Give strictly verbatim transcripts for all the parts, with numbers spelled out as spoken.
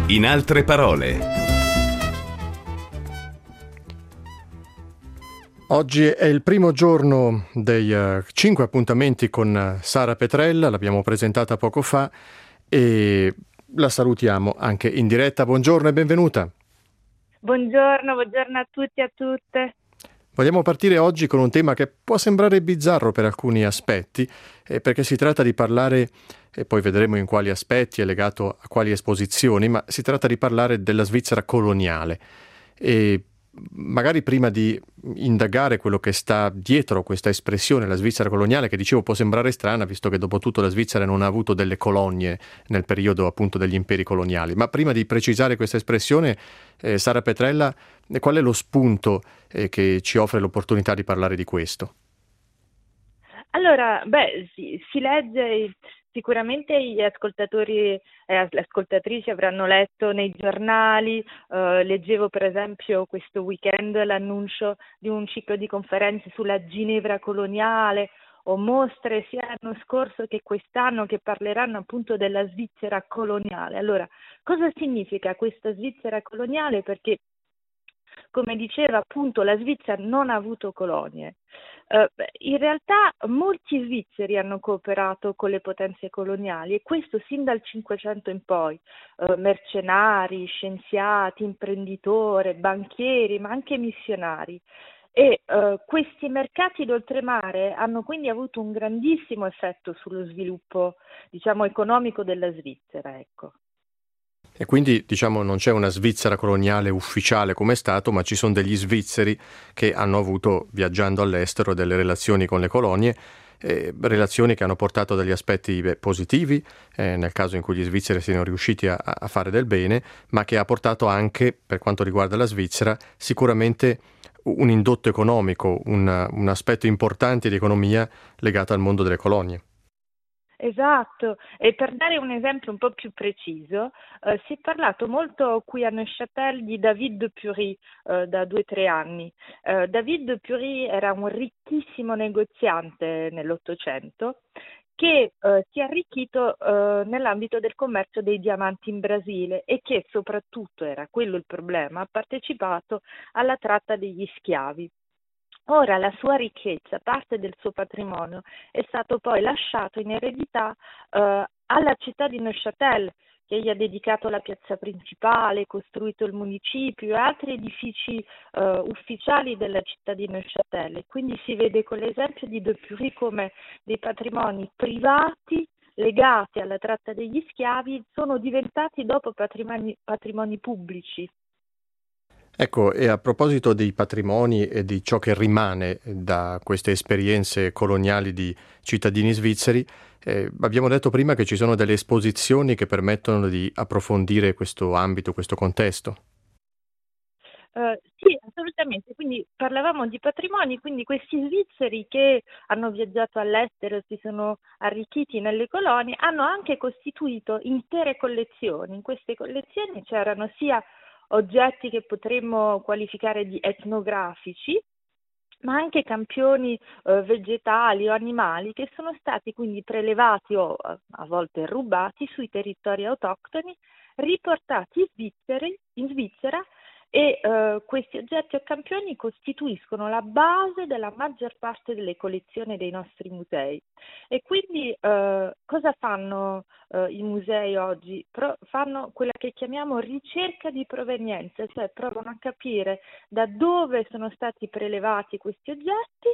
In altre parole. Oggi è il primo giorno dei uh, cinque appuntamenti con uh, Sara Petrella, l'abbiamo presentata poco fa e la salutiamo anche in diretta. Buongiorno e benvenuta. Buongiorno, buongiorno a tutti e a tutte. Vogliamo partire oggi con un tema che può sembrare bizzarro per alcuni aspetti, eh, perché si tratta di parlare, e poi vedremo in quali aspetti, è legato a quali esposizioni, ma si tratta di parlare della Svizzera coloniale. E magari prima di indagare quello che sta dietro questa espressione, la Svizzera coloniale, che dicevo può sembrare strana, visto che dopo tutto la Svizzera non ha avuto delle colonie nel periodo appunto degli imperi coloniali. Ma prima di precisare questa espressione, eh, Sara Petrella, qual è lo spunto eh, che ci offre l'opportunità di parlare di questo? Allora, beh, si, si legge, sicuramente gli ascoltatori e le ascoltatrici avranno letto nei giornali, eh, leggevo per esempio questo weekend l'annuncio di un ciclo di conferenze sulla Ginevra coloniale, o mostre sia l'anno scorso che quest'anno che parleranno appunto della Svizzera coloniale. Allora, cosa significa questa Svizzera coloniale? Perché, come diceva appunto, la Svizzera non ha avuto colonie. Uh, in realtà molti svizzeri hanno cooperato con le potenze coloniali e questo sin dal Cinquecento in poi, uh, mercenari, scienziati, imprenditori, banchieri, ma anche missionari. E uh, questi mercati d'oltremare hanno quindi avuto un grandissimo effetto sullo sviluppo, diciamo, economico della Svizzera, ecco. E quindi, diciamo, non c'è una Svizzera coloniale ufficiale come Stato, ma ci sono degli svizzeri che hanno avuto, viaggiando all'estero, delle relazioni con le colonie, eh, relazioni che hanno portato degli aspetti beh, positivi, eh, nel caso in cui gli svizzeri siano riusciti a, a fare del bene, ma che ha portato anche, per quanto riguarda la Svizzera, sicuramente un indotto economico, un, un aspetto importante di economia legato al mondo delle colonie. Esatto, e per dare un esempio un po' più preciso, eh, si è parlato molto qui a Neuchâtel di David de Pury eh, da due o tre anni. Eh, David de Pury era un ricchissimo negoziante nell'Ottocento che eh, si è arricchito eh, nell'ambito del commercio dei diamanti in Brasile e che soprattutto, era quello il problema, ha partecipato alla tratta degli schiavi. Ora la sua ricchezza, parte del suo patrimonio, è stato poi lasciato in eredità eh, alla città di Neuchâtel, che gli ha dedicato la piazza principale, costruito il municipio e altri edifici eh, ufficiali della città di Neuchâtel. E quindi si vede con l'esempio di De Pury come dei patrimoni privati legati alla tratta degli schiavi sono diventati dopo patrimoni, patrimoni pubblici. Ecco, e a proposito dei patrimoni e di ciò che rimane da queste esperienze coloniali di cittadini svizzeri, eh, abbiamo detto prima che ci sono delle esposizioni che permettono di approfondire questo ambito, questo contesto. Uh, sì, assolutamente, quindi parlavamo di patrimoni, quindi questi svizzeri che hanno viaggiato all'estero, si sono arricchiti nelle colonie, hanno anche costituito intere collezioni. In queste collezioni c'erano sia oggetti che potremmo qualificare di etnografici, ma anche campioni eh, vegetali o animali che sono stati quindi prelevati o a volte rubati sui territori autoctoni, riportati in, Svizzeri, in Svizzera e eh, questi oggetti o campioni costituiscono la base della maggior parte delle collezioni dei nostri musei. E quindi eh, cosa fanno eh, i musei oggi? Pro- fanno quella che chiamiamo ricerca di provenienza, cioè provano a capire da dove sono stati prelevati questi oggetti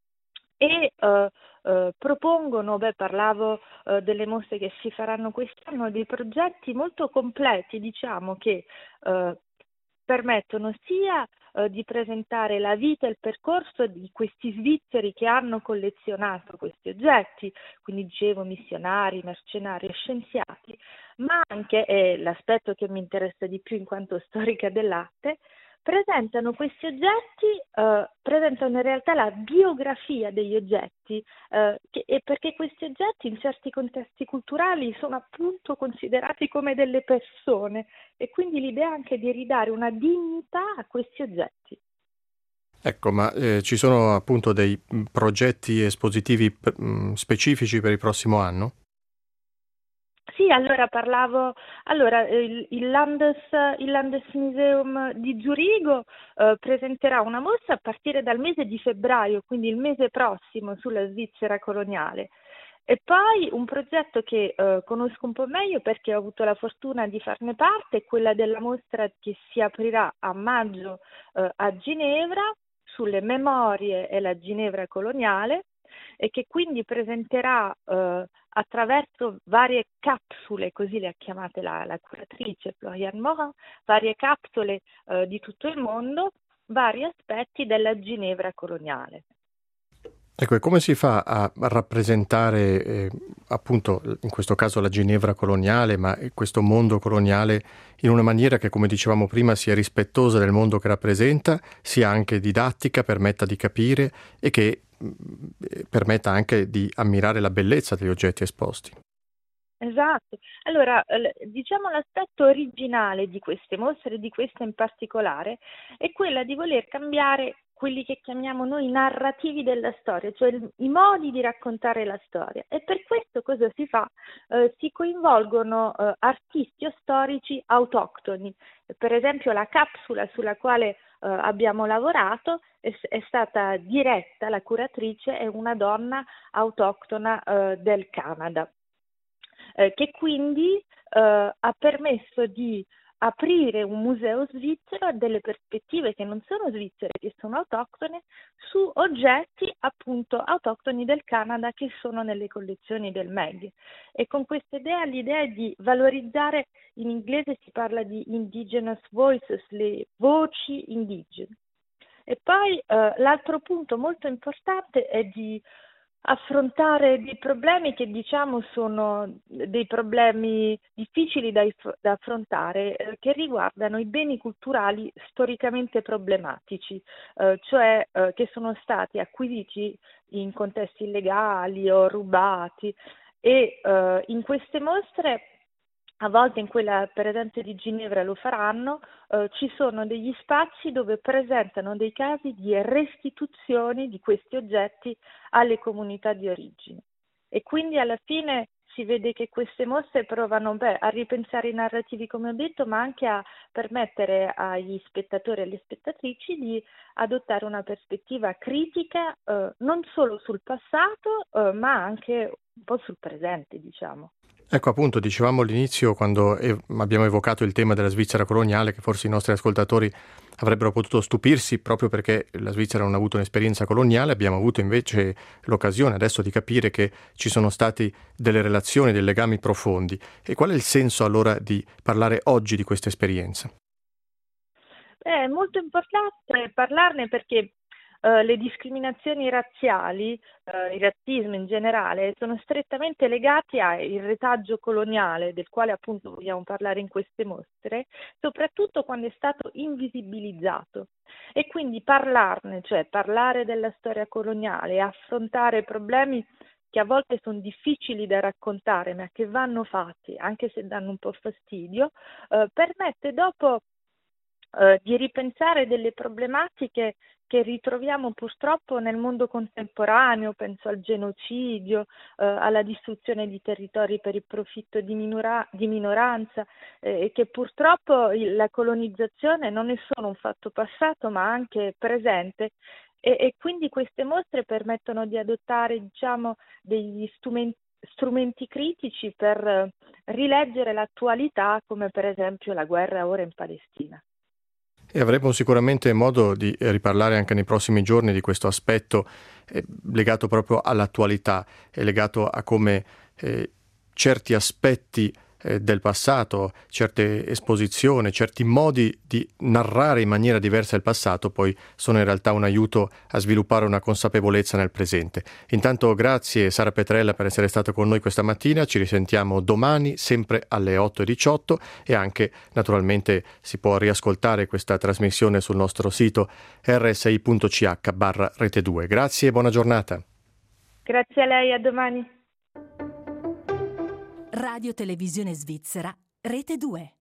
e uh, uh, propongono, beh, parlavo uh, delle mostre che si faranno quest'anno, dei progetti molto completi, diciamo, che uh, permettono sia uh, di presentare la vita e il percorso di questi svizzeri che hanno collezionato questi oggetti, quindi dicevo missionari, mercenari e scienziati, ma anche, e l'aspetto che mi interessa di più in quanto storica dell'arte, presentano questi oggetti, eh, presentano in realtà la biografia degli oggetti, eh, che, e perché questi oggetti in certi contesti culturali sono appunto considerati come delle persone e quindi l'idea anche di ridare una dignità a questi oggetti. Ecco, ma eh, ci sono appunto dei progetti espositivi mh, specifici per il prossimo anno? Sì, allora parlavo, allora il, il Landes, il Landesmuseum di Zurigo eh, presenterà una mostra a partire dal mese di febbraio, quindi il mese prossimo, sulla Svizzera coloniale. E poi un progetto che eh, conosco un po' meglio perché ho avuto la fortuna di farne parte, è quella della mostra che si aprirà a maggio eh, a Ginevra sulle memorie e la Ginevra coloniale, e che quindi presenterà eh, attraverso varie capsule, così le ha chiamate la, la curatrice Floriane Morin, varie capsule eh, di tutto il mondo, vari aspetti della Ginevra coloniale. Ecco, e come si fa a rappresentare eh, appunto in questo caso la Ginevra coloniale, ma questo mondo coloniale in una maniera che, come dicevamo prima, sia rispettosa del mondo che rappresenta, sia anche didattica, permetta di capire e che mh, permetta anche di ammirare la bellezza degli oggetti esposti? Esatto, allora diciamo l'aspetto originale di queste mostre, di questa in particolare, è quella di voler cambiare quelli che chiamiamo noi narrativi della storia, cioè il, i modi di raccontare la storia. E per questo cosa si fa? Eh, si coinvolgono eh, artisti o storici autoctoni. Per esempio la capsula sulla quale eh, abbiamo lavorato è, è stata diretta, la curatrice è una donna autoctona eh, del Canada, eh, che quindi eh, ha permesso di aprire un museo svizzero a delle prospettive che non sono svizzere, che sono autoctone, su oggetti appunto autoctoni del Canada che sono nelle collezioni del M E G. E con questa idea, l'idea è di valorizzare, in inglese si parla di indigenous voices, le voci indigene. E poi eh, l'altro punto molto importante è di affrontare dei problemi che diciamo sono dei problemi difficili da, da affrontare, eh, che riguardano i beni culturali storicamente problematici, eh, cioè eh, che sono stati acquisiti in contesti illegali o rubati, e eh, in queste mostre, a volte in quella per esempio di Ginevra lo faranno, eh, ci sono degli spazi dove presentano dei casi di restituzioni di questi oggetti alle comunità di origine. E quindi alla fine si vede che queste mostre provano beh, a ripensare i narrativi, come ho detto, ma anche a permettere agli spettatori e alle spettatrici di adottare una prospettiva critica eh, non solo sul passato, eh, ma anche un po' sul presente, diciamo. Ecco, appunto, dicevamo all'inizio, quando ev- abbiamo evocato il tema della Svizzera coloniale, che forse i nostri ascoltatori avrebbero potuto stupirsi proprio perché la Svizzera non ha avuto un'esperienza coloniale. Abbiamo avuto invece l'occasione adesso di capire che ci sono stati delle relazioni, dei legami profondi. E qual è il senso allora di parlare oggi di questa esperienza? È molto importante parlarne perché Uh, le discriminazioni razziali, uh, il razzismo in generale, sono strettamente legati al retaggio coloniale, del quale appunto vogliamo parlare in queste mostre, soprattutto quando è stato invisibilizzato. E quindi parlarne, cioè parlare della storia coloniale, affrontare problemi che a volte sono difficili da raccontare, ma che vanno fatti, anche se danno un po' fastidio, uh, permette dopo uh, di ripensare delle problematiche che ritroviamo purtroppo nel mondo contemporaneo, penso al genocidio, eh, alla distruzione di territori per il profitto di, minora- di minoranza, eh, e che purtroppo il, la colonizzazione non è solo un fatto passato ma anche presente, e, e quindi queste mostre permettono di adottare diciamo, degli strumenti strumenti critici per eh, rileggere l'attualità, come per esempio la guerra ora in Palestina. E avremo sicuramente modo di riparlare anche nei prossimi giorni di questo aspetto eh, legato proprio all'attualità e legato a come eh, certi aspetti eh, del passato, certe esposizioni, certi modi di narrare in maniera diversa il passato poi sono in realtà un aiuto a sviluppare una consapevolezza nel presente. Intanto grazie Sara Petrella per essere stata con noi questa mattina, ci risentiamo domani sempre alle otto e diciotto e anche naturalmente si può riascoltare questa trasmissione sul nostro sito erre esse i punto c h barra rete due. Grazie e buona giornata. Grazie a lei, a domani. Radio Televisione Svizzera, Rete due.